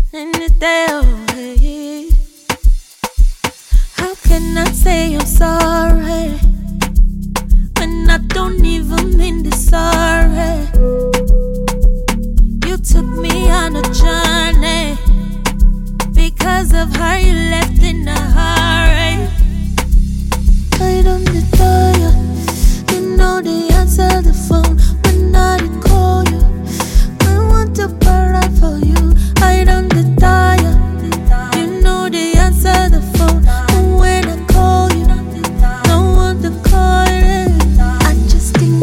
in the day away. How can I say I'm sorry when I don't even mean the sorry? You took me on a journey because of how you left in a hurry. I don't tire, you know the answer to the phone when I call you. I want to para for you. I don't tire, you know the answer to the phone. And when I call you, I want to call it. I just can't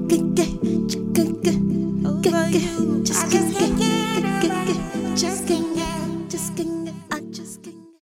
just